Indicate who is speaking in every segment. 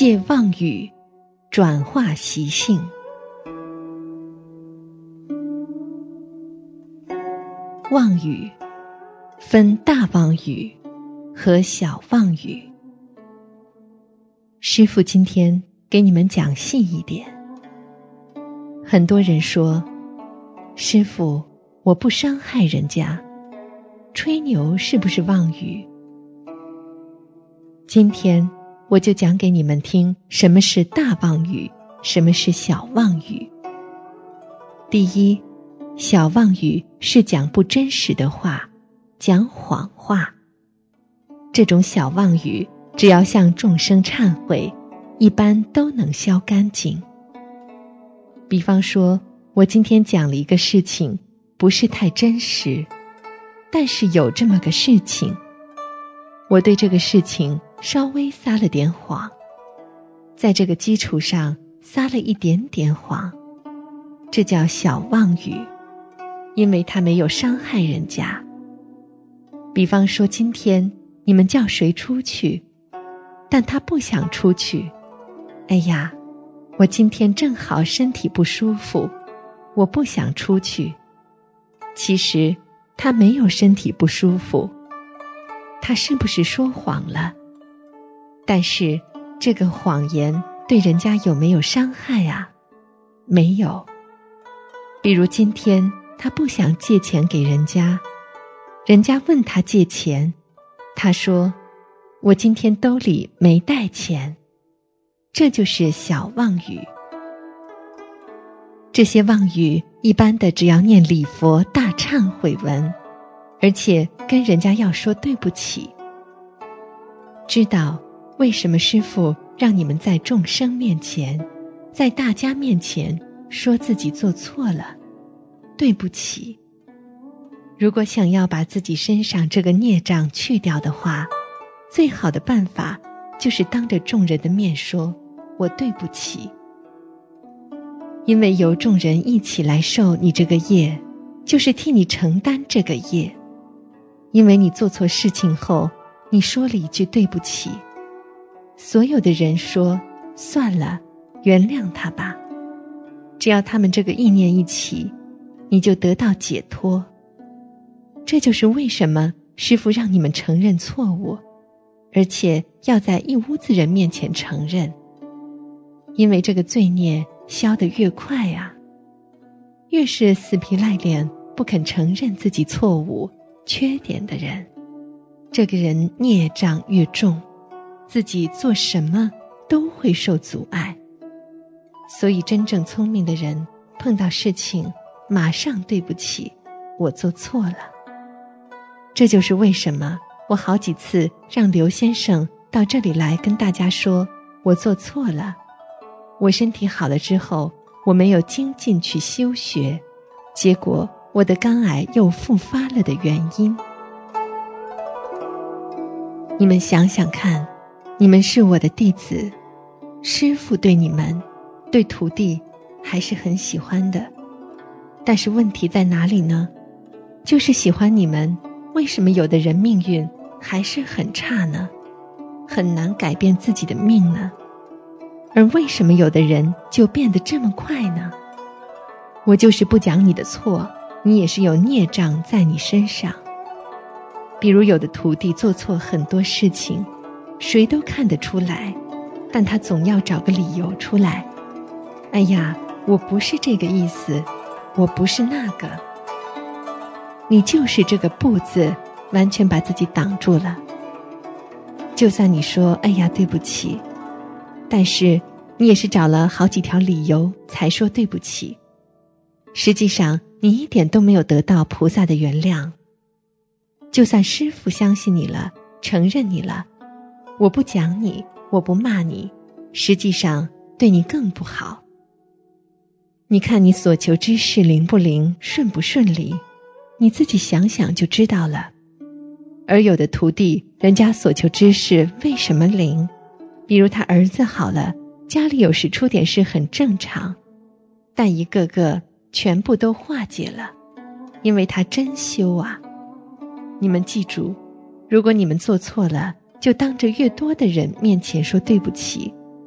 Speaker 1: 借妄语转化习性。妄语分大妄语和小妄语。师父今天给你们讲细一点。很多人说，师父，我不伤害人家，吹牛是不是妄语？今天我就讲给你们听，什么是大妄语，什么是小妄语。第一，小妄语是讲不真实的话，讲谎话。这种小妄语只要向众生忏悔，一般都能消干净。比方说，我今天讲了一个事情，不是太真实，但是有这么个事情，我对这个事情稍微撒了点谎，在这个基础上撒了一点点谎，这叫小妄语，因为它没有伤害人家。比方说，今天你们叫谁出去，但他不想出去。哎呀，我今天正好身体不舒服，我不想出去。其实他没有身体不舒服，他是不是说谎了？但是这个谎言对人家有没有伤害啊？没有。比如今天他不想借钱给人家，人家问他借钱，他说，我今天兜里没带钱。这就是小妄语。这些妄语一般的只要念礼佛大忏悔文，而且跟人家要说对不起。知道为什么师父让你们在众生面前，在大家面前说自己做错了，对不起。如果想要把自己身上这个孽障去掉的话，最好的办法就是当着众人的面说，我对不起。因为由众人一起来受你这个业，就是替你承担这个业。因为你做错事情后，你说了一句对不起，所有的人说，算了，原谅他吧。只要他们这个意念一起，你就得到解脱。这就是为什么师父让你们承认错误，而且要在一屋子人面前承认。因为这个罪孽消得越快啊，越是死皮赖脸不肯承认自己错误缺点的人，这个人孽障越重，自己做什么都会受阻碍。所以真正聪明的人碰到事情马上对不起，我做错了。这就是为什么我好几次让刘先生到这里来跟大家说，我做错了。我身体好了之后，我没有精进去修学，结果我的肝癌又复发了的原因。你们想想看，你们是我的弟子，师父对你们，对徒弟还是很喜欢的。但是问题在哪里呢？就是喜欢你们，为什么有的人命运还是很差呢？很难改变自己的命呢？而为什么有的人就变得这么快呢？我就是不讲你的错，你也是有孽障在你身上。比如有的徒弟做错很多事情，谁都看得出来，但他总要找个理由出来。哎呀，我不是这个意思，我不是那个。你就是这个不字，完全把自己挡住了。就算你说，哎呀，对不起，但是你也是找了好几条理由才说对不起。实际上你一点都没有得到菩萨的原谅。就算师父相信你了，承认你了，我不讲你，我不骂你，实际上对你更不好。你看你所求之事灵不灵，顺不顺利，你自己想想就知道了。而有的徒弟，人家所求之事为什么灵？比如他儿子好了，家里有时出点事很正常，但一个个全部都化解了，因为他真修啊。你们记住，如果你们做错了，就当着越多的人面前说对不起，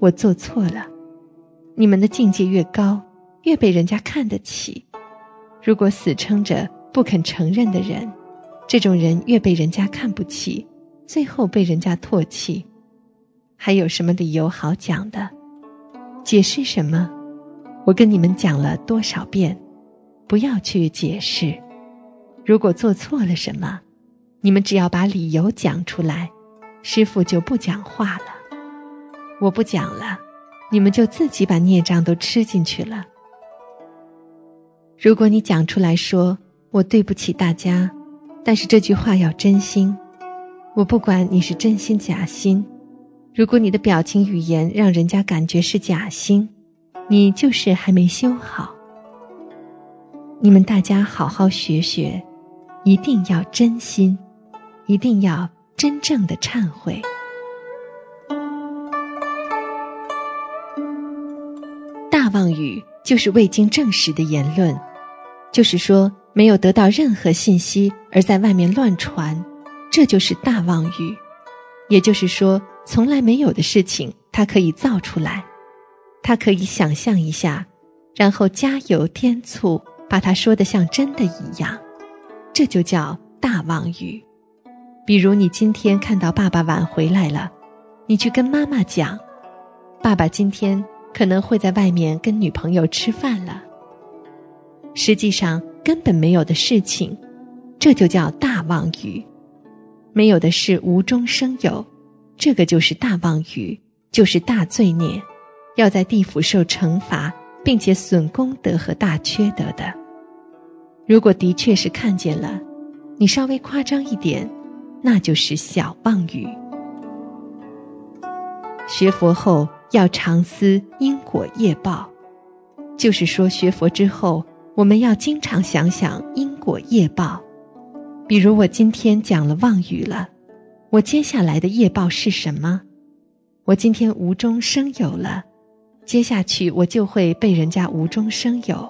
Speaker 1: 我做错了。你们的境界越高，越被人家看得起。如果死撑着不肯承认的人，这种人越被人家看不起，最后被人家唾弃。还有什么理由好讲的？解释什么？我跟你们讲了多少遍，不要去解释。如果做错了什么，你们只要把理由讲出来，师父就不讲话了。我不讲了，你们就自己把孽障都吃进去了。如果你讲出来说，我对不起大家，但是这句话要真心，我不管你是真心假心，如果你的表情语言让人家感觉是假心，你就是还没修好。你们大家好好学学，一定要真心，一定要真正的忏悔。大妄语就是未经证实的言论，就是说没有得到任何信息而在外面乱传，这就是大妄语。也就是说，从来没有的事情他可以造出来，他可以想象一下，然后加油添醋，把它说得像真的一样，这就叫大妄语。比如你今天看到爸爸晚回来了，你去跟妈妈讲，爸爸今天可能会在外面跟女朋友吃饭了。实际上根本没有的事情，这就叫大妄语。没有的事无中生有，这个就是大妄语，就是大罪孽，要在地府受惩罚，并且损功德和大缺德的。如果的确是看见了，你稍微夸张一点，那就是小妄语。学佛后要常思因果业报，就是说学佛之后，我们要经常想想因果业报。比如我今天讲了妄语了，我接下来的业报是什么？我今天无中生有了，接下去我就会被人家无中生有。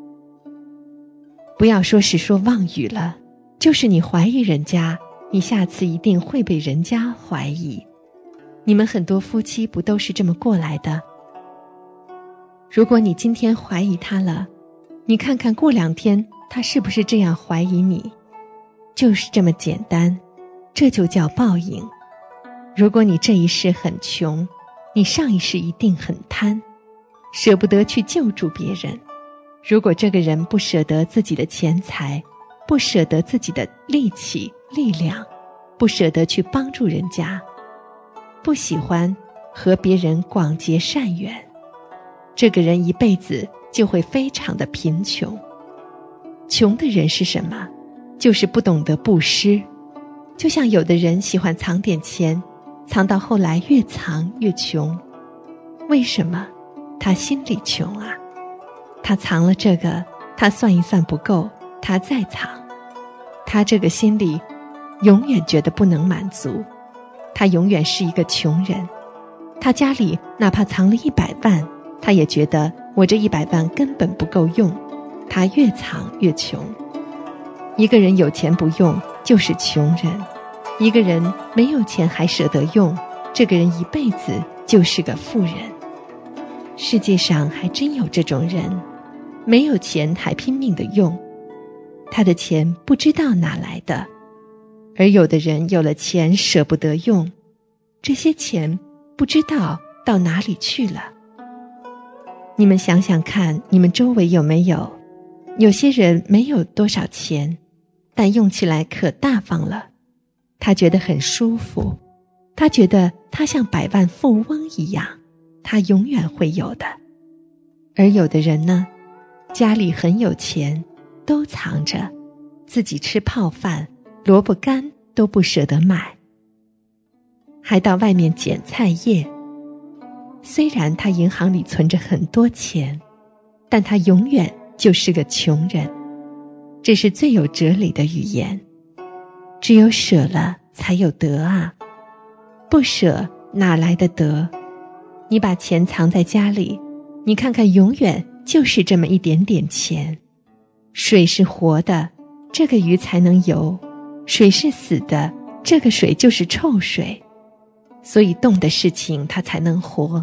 Speaker 1: 不要说是说妄语了，就是你怀疑人家，你下次一定会被人家怀疑。你们很多夫妻不都是这么过来的？如果你今天怀疑他了，你看看过2天他是不是这样怀疑你？就是这么简单，这就叫报应。如果你这一世很穷，你上一世一定很贪，舍不得去救助别人。如果这个人不舍得自己的钱财，不舍得自己的力气力量，不舍得去帮助人家，不喜欢和别人广结善缘，这个人一辈子就会非常的贫穷。穷的人是什么？就是不懂得布施。就像有的人喜欢藏点钱，藏到后来越藏越穷。为什么？他心里穷啊。他藏了这个，他算一算不够，他再藏。他这个心里永远觉得不能满足，他永远是一个穷人。他家里哪怕藏了100万，他也觉得我这100万根本不够用，他越藏越穷。一个人有钱不用，就是穷人；一个人没有钱还舍得用，这个人一辈子就是个富人。世界上还真有这种人，没有钱还拼命地用，他的钱不知道哪来的。而有的人有了钱舍不得用，这些钱不知道到哪里去了。你们想想看，你们周围有没有？有些人没有多少钱，但用起来可大方了，他觉得很舒服，他觉得他像100万富翁一样，他永远会有的。而有的人呢，家里很有钱，都藏着，自己吃泡饭，萝卜干都不舍得买，还到外面捡菜叶。虽然他银行里存着很多钱，但他永远就是个穷人。这是最有哲理的语言。只有舍了才有得啊，不舍哪来的得？你把钱藏在家里，你看看永远就是这么一点点钱。水是活的，这个鱼才能游；水是死的，这个水就是臭水。所以动的事情它才能活，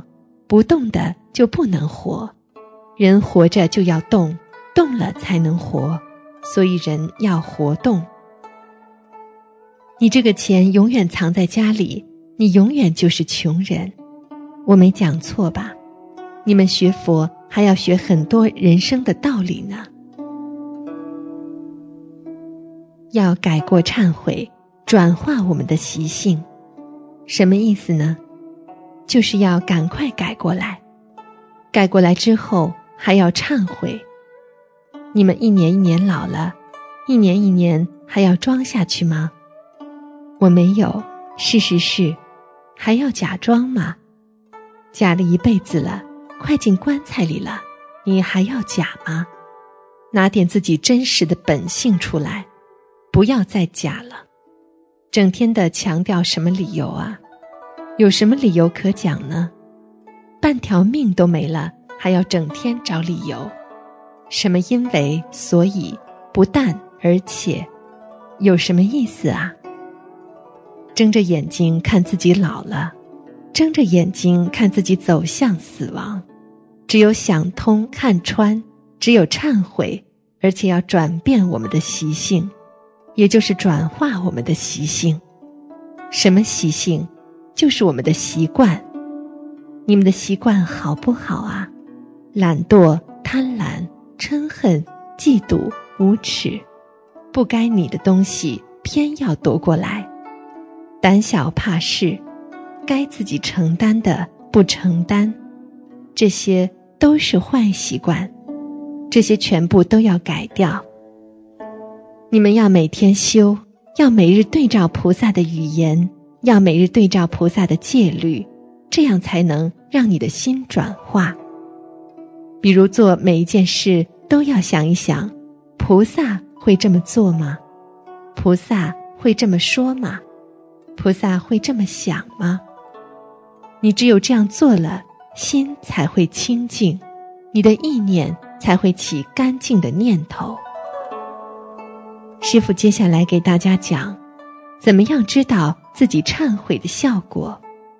Speaker 1: 不动的就不能活。人活着就要动，动了才能活，所以人要活动。你这个钱永远藏在家里，你永远就是穷人。我没讲错吧？你们学佛还要学很多人生的道理呢。要改过忏悔，转化我们的习性。什么意思呢？就是要赶快改过来。改过来之后还要忏悔。你们一年一年老了，一年一年还要装下去吗？我没有，事实是，还要假装吗？假了一辈子了，快进棺材里了，你还要假吗？拿点自己真实的本性出来，不要再假了。整天的强调什么理由啊？有什么理由可讲呢？半条命都没了，还要整天找理由。什么因为所以不但而且，有什么意思啊？睁着眼睛看自己老了，睁着眼睛看自己走向死亡。只有想通看穿，只有忏悔，而且要转变我们的习性，也就是转化我们的习性。什么习性？就是我们的习惯。你们的习惯好不好啊？懒惰、贪婪、嗔恨、嫉妒、无耻，不该你的东西偏要夺过来。胆小怕事，该自己承担的不承担，这些都是坏习惯，这些全部都要改掉。你们要每天修，要每日对照菩萨的语言，要每日对照菩萨的戒律，这样才能让你的心转化。比如做每一件事都要想一想，菩萨会这么做吗？菩萨会这么说吗？菩萨会这么想吗？你只有这样做了，心才会清净，你的意念才会起干净的念头。师父接下来给大家讲，怎么样知道自己忏悔的效果。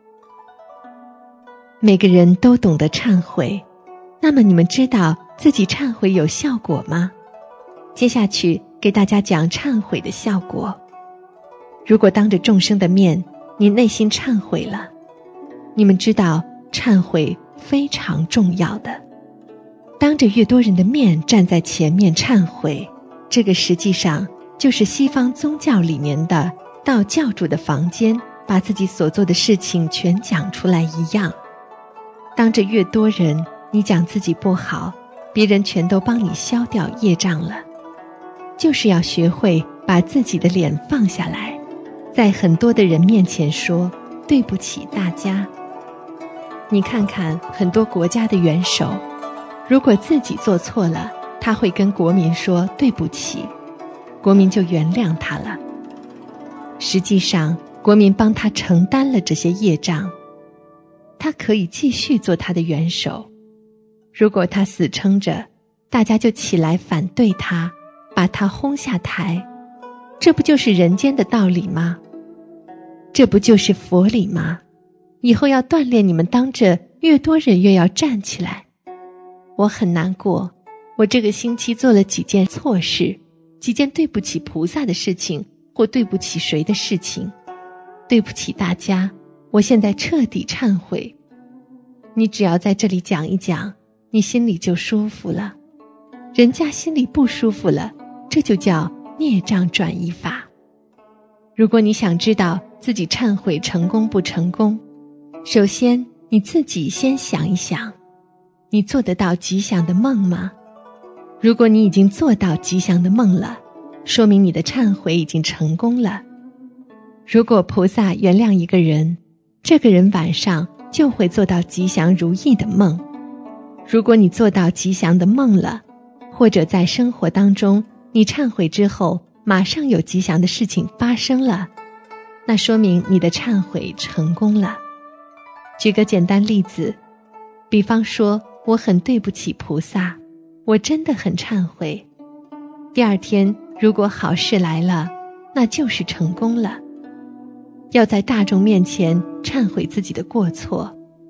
Speaker 1: 每个人都懂得忏悔，那么你们知道自己忏悔有效果吗？接下去给大家讲忏悔的效果。如果当着众生的面，你内心忏悔了，你们知道忏悔非常重要的。当着越多人的面站在前面忏悔，这个实际上就是西方宗教里面的到教主的房间，把自己所做的事情全讲出来一样。当着越多人，你讲自己不好，别人全都帮你消掉业障了。就是要学会把自己的脸放下来，在很多的人面前说对不起大家。你看看很多国家的元首，如果自己做错了，他会跟国民说对不起，国民就原谅他了。实际上国民帮他承担了这些业障，他可以继续做他的元首。如果他死撑着，大家就起来反对他，把他轰下台，这不就是人间的道理吗？这不就是佛理吗？以后要锻炼你们，当着越多人越要站起来。我很难过，我这个星期做了几件错事，几件对不起菩萨的事情，或对不起谁的事情，对不起大家，我现在彻底忏悔。你只要在这里讲一讲，你心里就舒服了。人家心里不舒服了，这就叫孽障转移法。如果你想知道自己忏悔成功不成功，首先你自己先想一想，你做得到吉祥的梦吗？如果你已经做到吉祥的梦了，说明你的忏悔已经成功了。如果菩萨原谅一个人，这个人晚上就会做到吉祥如意的梦。如果你做到吉祥的梦了，或者在生活当中你忏悔之后马上有吉祥的事情发生了，那说明你的忏悔成功了。举个简单例子，比方说我很对不起菩萨，我真的很忏悔。第二天如果好事来了，那就是成功了。要在大众面前忏悔自己的过错，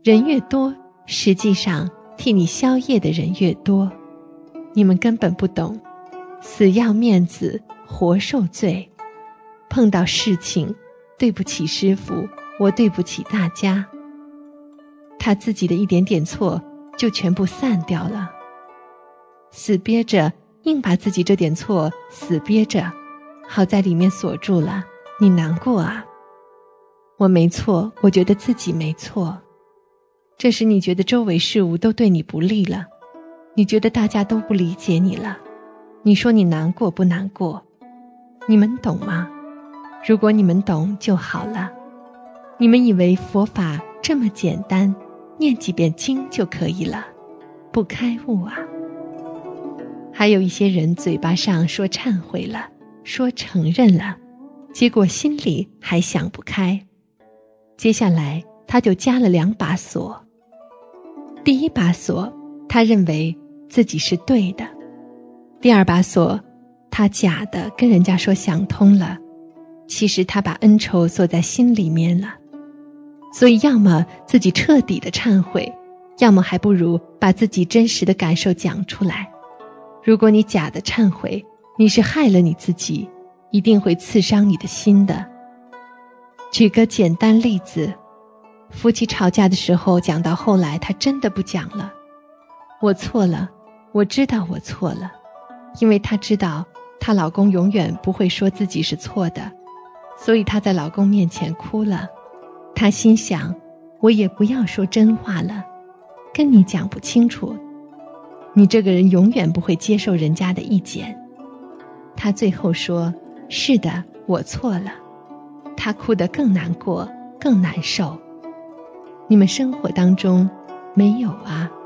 Speaker 1: 人越多，实际上替你消业的人越多。你们根本不懂，死要面子，活受罪。碰到事情，对不起师父，我对不起大家。他自己的一点点错，就全部散掉了。死憋着，硬把自己这点错死憋着，好在里面锁住了，你难过啊。我没错，我觉得自己没错。这时你觉得周围事物都对你不利了，你觉得大家都不理解你了，你说你难过不难过？你们懂吗？如果你们懂就好了。你们以为佛法这么简单，念几遍经就可以了，不开悟啊。还有一些人嘴巴上说忏悔了，说承认了，结果心里还想不开。接下来他就加了2把锁。第一把锁，他认为自己是对的；第二把锁，他假的跟人家说想通了，其实他把恩仇锁在心里面了。所以要么自己彻底的忏悔，要么还不如把自己真实的感受讲出来。如果你假的忏悔，你是害了你自己，一定会刺伤你的心的。举个简单例子，夫妻吵架的时候，讲到后来他真的不讲了。我错了，我知道我错了，因为她知道她老公永远不会说自己是错的，所以她在老公面前哭了。她心想，我也不要说真话了，跟你讲不清楚，你这个人永远不会接受人家的意见。她最后说，是的，我错了。她哭得更难过，更难受。你们生活当中没有啊？